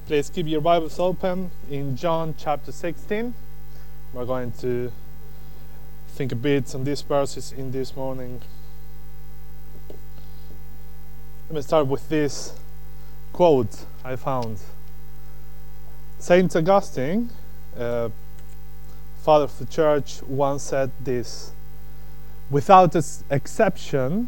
Please keep your Bibles open in John chapter 16. We're going to think a bit on these verses in this morning. Let me start with this quote I found. Saint Augustine, father of the church, once said this: without exception,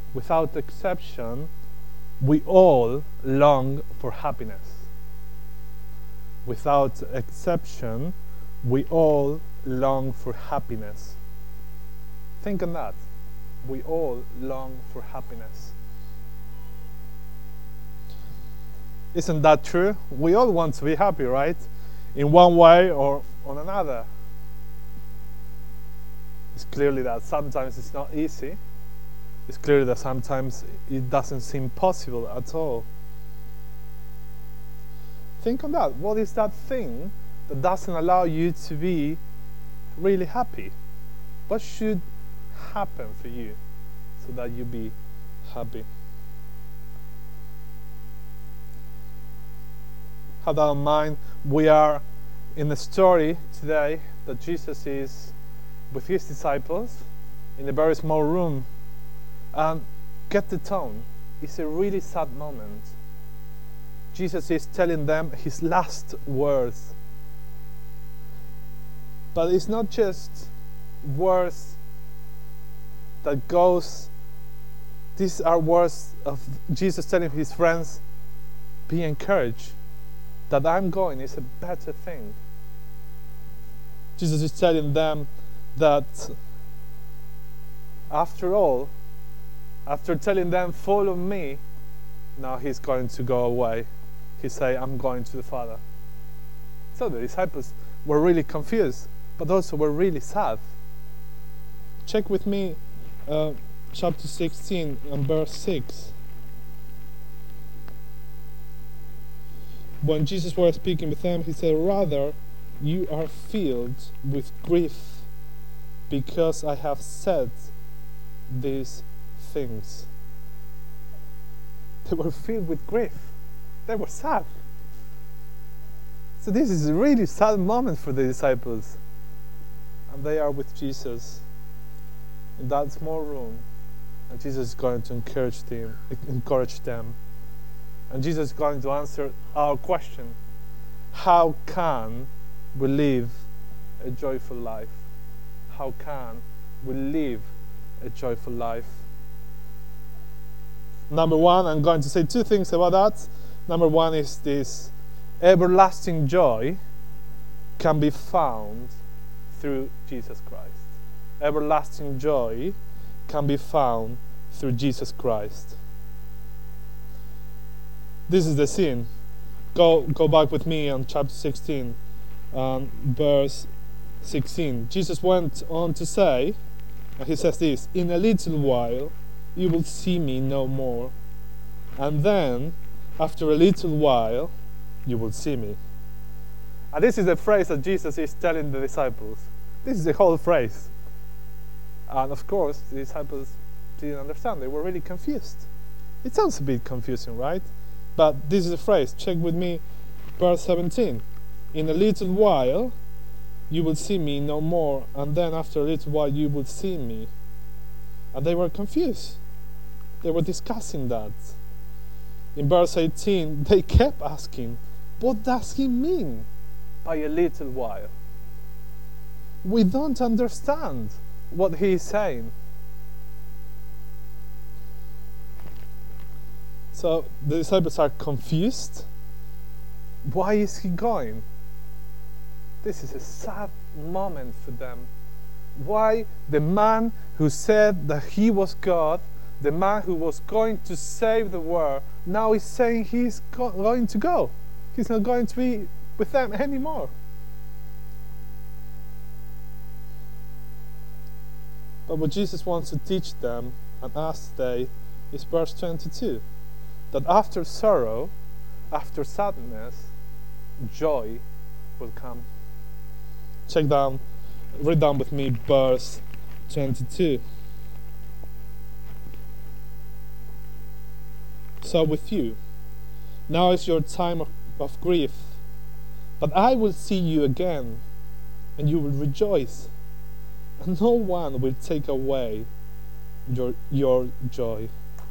we all long for happiness. Without exception, we all long for happiness. Think on that. We all long for happiness. Isn't that true? We all want to be happy, right? In one way or on another. It's clearly that sometimes it's not easy. It's clear that sometimes it doesn't seem possible at all. Think on that. What is that thing that doesn't allow you to be really happy? What should happen for you so that you be happy? Have that in mind. We are in a story today that Jesus is with his disciples in a very small room. And get the tone. It's a really sad moment. Jesus is telling them his last words. But it's not just words that goes. These are words of Jesus telling his friends, be encouraged. That I'm going is a better thing. Jesus is telling them that after all, after telling them, follow me, now he's going to go away. He say, I'm going to the Father. So the disciples were really confused, but also were really sad. Check with me chapter 16 and verse 6. When Jesus was speaking with them, he said, rather, you are filled with grief because I have said these things. They were filled with grief. They were sad. So this is a really sad moment for the disciples. And they are with Jesus in that small room. And Jesus is going to encourage them. And Jesus is going to answer our question. How can we live a joyful life? How can we live a joyful life? Number one, I'm going to say two things about that. Number one is this: everlasting joy can be found through Jesus Christ. Everlasting joy can be found through Jesus Christ. This is the scene. Go back with me on chapter 16, verse 16. Jesus went on to say, and he says this, in a little while you will see me no more, and then after a little while you will see me. And this is the phrase that Jesus is telling the disciples. This is the whole phrase. And of course the disciples didn't understand. They were really confused. It sounds a bit confusing, right? But this is the phrase. Check with me verse 17. In a little while you will see me no more, and then after a little while you will see me. And they were confused. They were discussing that. In verse 18, they kept asking, what does he mean by a little while? We don't understand what he is saying. So the disciples are confused. Why is he going? This is a sad moment for them. Why the man who said that he was God, the man who was going to save the world, now is saying he's going to go. He's not going to be with them anymore. But what Jesus wants to teach them and us today is verse 22. That after sorrow, after sadness, joy will come. Read down with me verse 22. So with you, now is your time of grief. But I will see you again, and you will rejoice, and no one will take away your joy.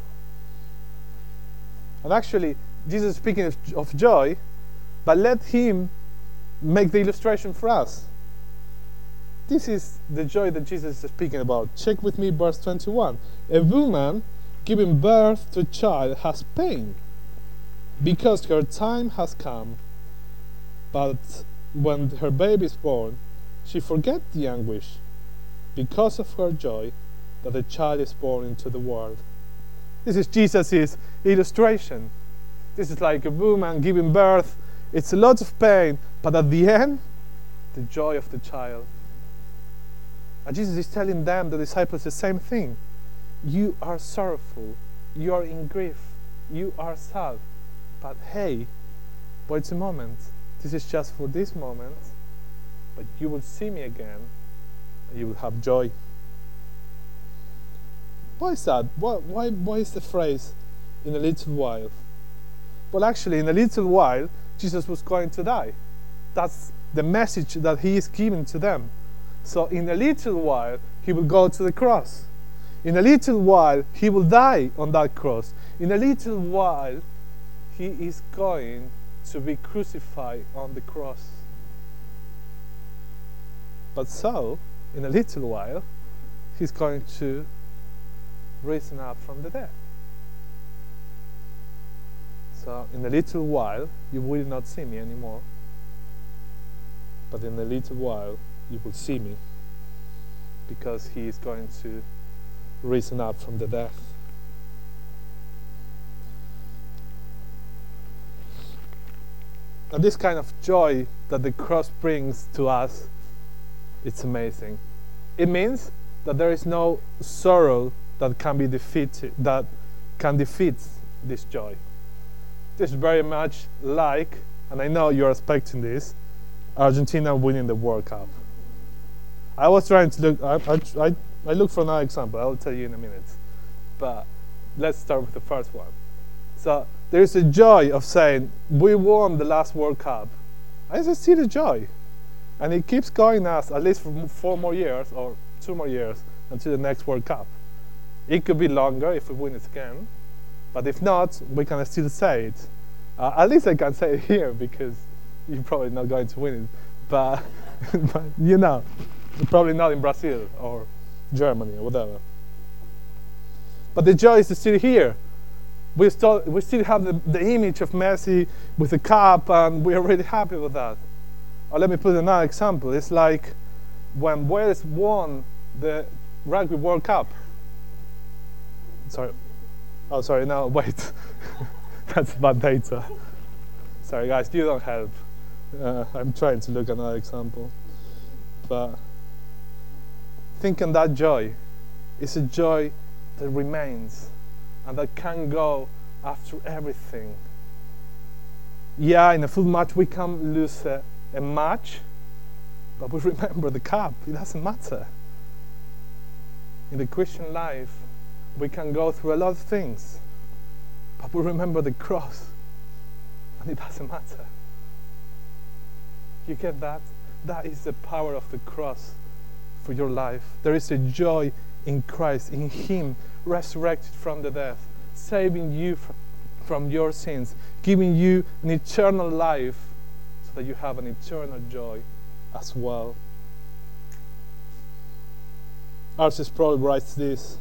And actually, Jesus is speaking of joy, but let him make the illustration for us. This is the joy that Jesus is speaking about. Check with me verse 21. A woman giving birth to a child has pain, because her time has come. But when her baby is born, she forgets the anguish, because of her joy that the child is born into the world. This is Jesus' illustration. This is like a woman giving birth. It's a lot of pain, but at the end, the joy of the child. And Jesus is telling them, the disciples, the same thing. You are sorrowful. You are in grief. You are sad. But hey, wait a moment. This is just for this moment. But you will see me again, and you will have joy. Why is that? Why is the phrase, in a little while? Well, actually, in a little while, Jesus was going to die. That's the message that he is giving to them. So in a little while, he will go to the cross. In a little while, he will die on that cross. In a little while, he is going to be crucified on the cross. But so, in a little while, he's going to risen up from the dead. So in a little while you will not see me anymore, but in a little while you will see me, because he is going to risen up from the dead. And this kind of joy that the cross brings to us, it's amazing. It means that there is no sorrow that can be defeated, that can defeat this joy. This is very much like, and I know you're expecting this, Argentina winning the World Cup. I was trying to look, I look for another example, I'll tell you in a minute. But let's start with the first one. So there is a joy of saying, we won the last World Cup. I just see the joy. And it keeps going us at least for 4 more years, or 2 more years, until the next World Cup. It could be longer if we win it again, but if not, we can still say it. At least I can say it here, because you're probably not going to win it. But, but you know, probably not in Brazil or Germany or whatever. But the joy is still here. We still have the image of Messi with the cup, and we are really happy with that. Or let me put another example. It's like when Wales won the Rugby World Cup. Sorry. Oh, sorry, no, wait. That's bad data. Sorry, guys, you don't help. I'm trying to look at another example. But thinking that joy is a joy that remains and that can go after everything. Yeah, in a full match we can lose a match, but we remember the cup. It doesn't matter. In the Christian life, we can go through a lot of things, but we remember the cross, and it doesn't matter. You get that? That is the power of the cross for your life. There is a joy in Christ, in Him, resurrected from the death, saving you from your sins, giving you an eternal life, so that you have an eternal joy as well. R.C. Sproul writes this: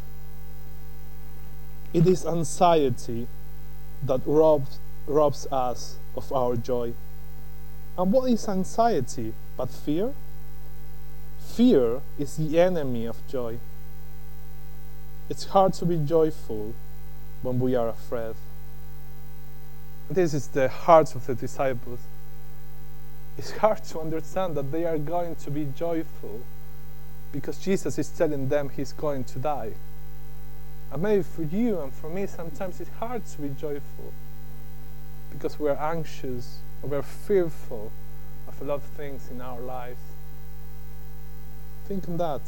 it is anxiety that robs us of our joy. And what is anxiety but fear? Fear is the enemy of joy. It's hard to be joyful when we are afraid. This is the hearts of the disciples. It's hard to understand that they are going to be joyful because Jesus is telling them He's going to die. And maybe for you and for me, sometimes it's hard to be joyful because we're anxious or we're fearful of a lot of things in our lives. Think on that.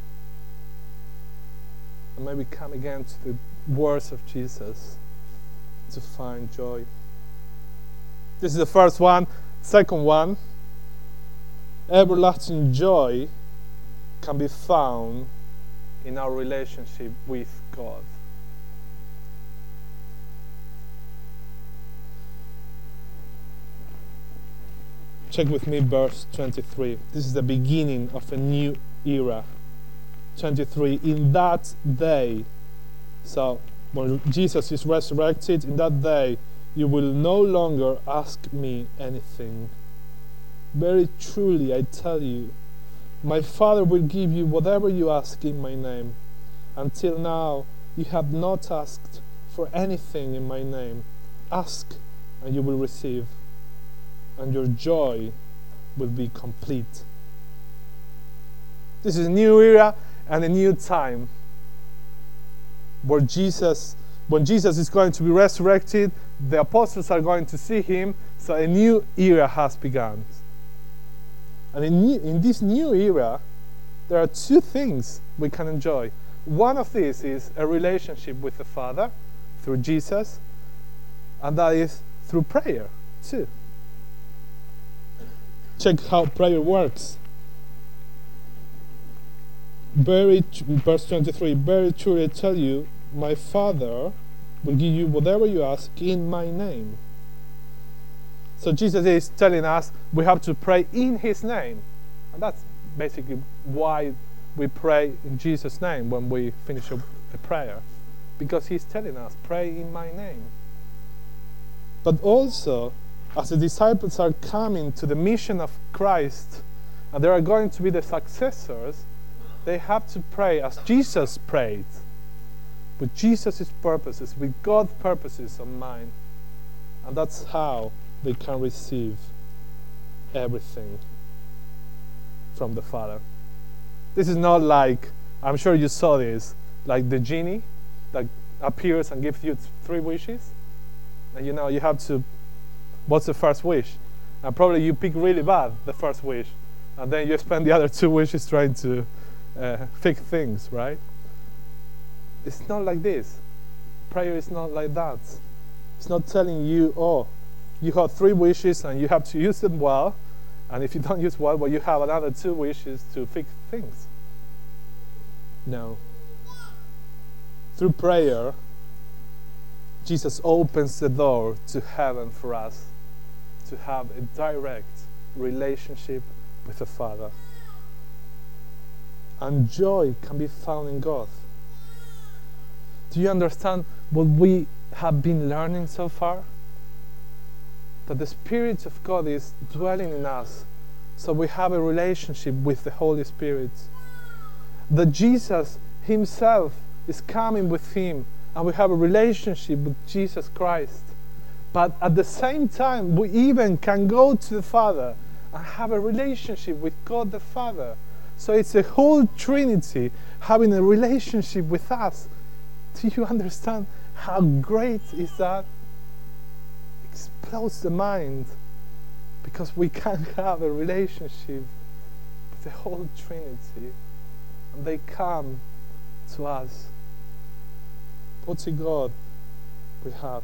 And maybe come again to the words of Jesus to find joy. This is the first one. Second one, everlasting joy can be found in our relationship with God. Check with me verse 23. This is the beginning of a new era. 23, in that day, so when Jesus is resurrected, in that day you will no longer ask me anything. Very truly I tell you, my Father will give you whatever you ask in my name. Until now you have not asked for anything in my name. Ask and you will receive, and your joy will be complete. This is a new era and a new time where when Jesus is going to be resurrected, the apostles are going to see him, so a new era has begun. And in this new era, there are two things we can enjoy. One of these is a relationship with the Father through Jesus, and that is through prayer too. Check how prayer works. Verse 23, very truly I tell you, my Father will give you whatever you ask in my name. So Jesus is telling us we have to pray in his name. And that's basically why we pray in Jesus' name when we finish a prayer. Because he's telling us, pray in my name. But also, as the disciples are coming to the mission of Christ, and they are going to be the successors, they have to pray as Jesus prayed, with Jesus' purposes, with God's purposes on mind. And that's how they can receive everything from the Father. This is not like, I'm sure you saw this, like the genie that appears and gives you 3 wishes. And you have to, what's the first wish? And probably you pick really bad the first wish. And then you spend the other 2 wishes trying to fix things, right? It's not like this. Prayer is not like that. It's not telling you, oh, you have 3 wishes and you have to use them well, and if you don't use well, you have another 2 wishes to fix things. No. Through prayer, Jesus opens the door to heaven for us, to have a direct relationship with the Father. And joy can be found in God. Do you understand what we have been learning so far? That the Spirit of God is dwelling in us, so we have a relationship with the Holy Spirit. That Jesus himself is coming with him, and we have a relationship with Jesus Christ. But at the same time, we even can go to the Father and have a relationship with God the Father. So it's a whole Trinity having a relationship with us. Do you understand how great is that? It explodes the mind, because we can have a relationship with the whole Trinity, and they come to us. What a God we have.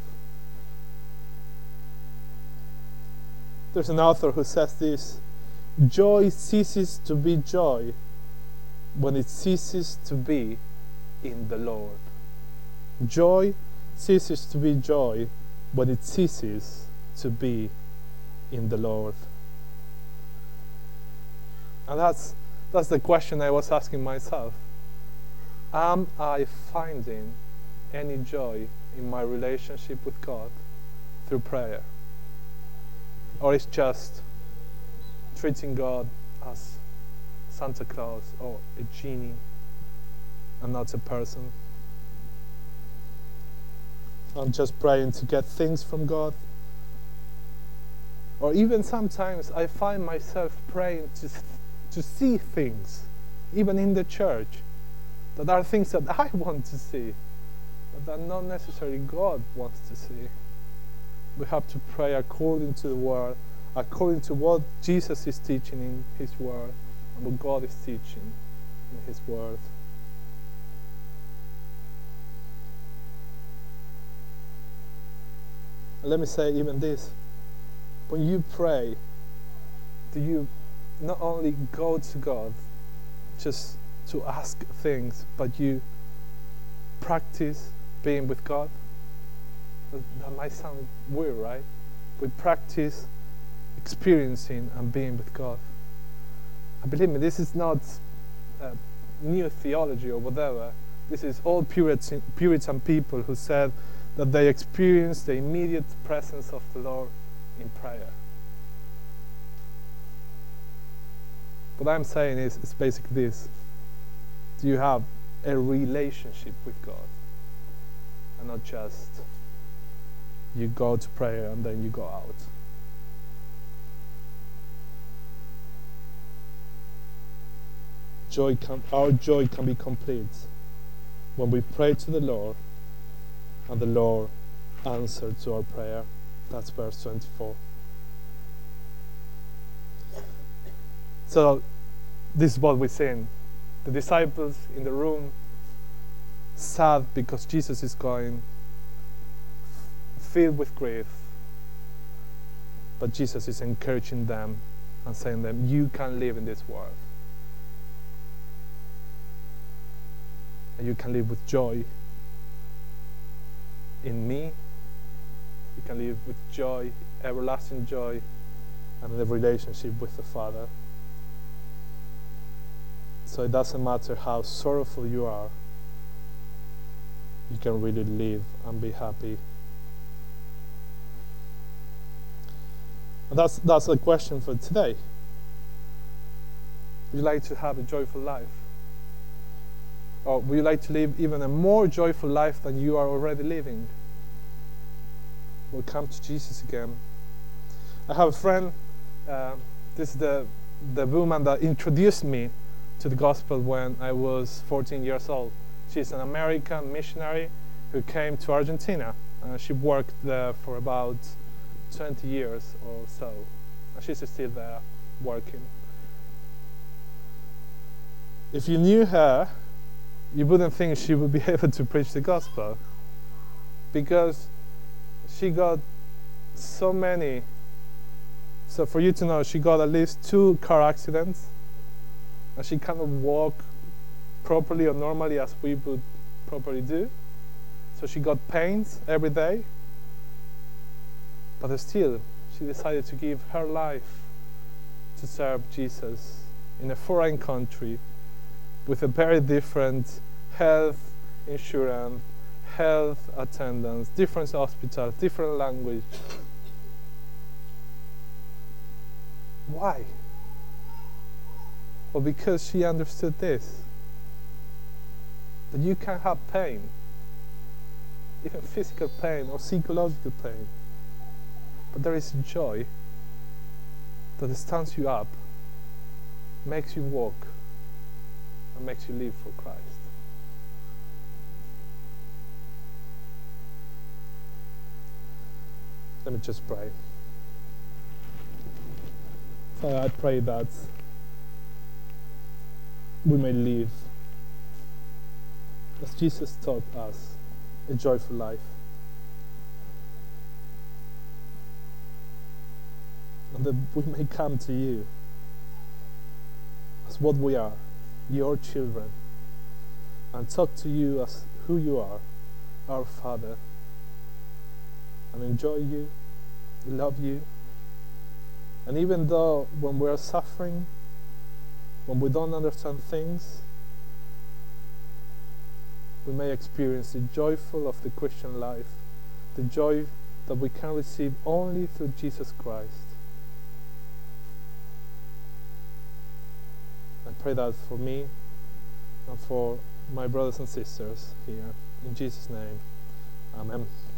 There's an author who says this: joy ceases to be joy when it ceases to be in the Lord. Joy ceases to be joy when it ceases to be in the Lord. And that's the question I was asking myself. Am I finding any joy in my relationship with God through prayer? Or it's just treating God as Santa Claus or a genie and not a person? I'm just praying to get things from God. Or even sometimes I find myself praying to see things, even in the church, that are things that I want to see, but that not necessarily God wants to see. We have to pray according to the Word, according to what Jesus is teaching in His Word, and what God is teaching in His Word. And let me say even this. when you pray, do you not only go to God just to ask things, but you practice being with God? That might sound weird, right? We practice experiencing and being with God. And believe me, this is not new theology or whatever. This is all Puritan people who said that they experienced the immediate presence of the Lord in prayer. What I'm saying is basically this. Do you have a relationship with God? And not just you go to prayer and then you go out. Our joy can be complete when we pray to the Lord and the Lord answered to our prayer. That's verse 24. So this is what we sing. The disciples in the room, sad because Jesus is going, filled with grief. But Jesus is encouraging them and saying to them, you can live in this world. And you can live with joy in me. You can live with joy, everlasting joy, and the relationship with the Father. So it doesn't matter how sorrowful you are, you can really live and be happy. And that's the question for today. Would you like to have a joyful life? Or would you like to live even a more joyful life than you are already living? We'll come to Jesus again. I have a friend, this is the woman that introduced me to the gospel when I was 14 years old. She's an American missionary who came to Argentina. She worked there for about 20 years or so. And she's still there working. If you knew her, you wouldn't think she would be able to preach the gospel, because she got so many. So for you to know, she got at least 2 car accidents, and she cannot walk properly or normally as we would properly do. So she got pains every day, but still she decided to give her life to serve Jesus in a foreign country with a very different health insurance, health attendance, different hospitals, different language. Why? Well, because she understood this, that you can have pain, even physical pain or psychological pain, but there is joy that stands you up, makes you walk, and makes you live for Christ. Let me just pray. Father, I pray that we may live, as Jesus taught us, a joyful life. And that we may come to you as what we are, your children, and talk to you as who you are, our Father, and enjoy you, love you. And even though when we are suffering, when we don't understand things, we may experience the joyful of the Christian life, the joy that we can receive only through Jesus Christ. I pray that for me and for my brothers and sisters here. In Jesus' name, amen.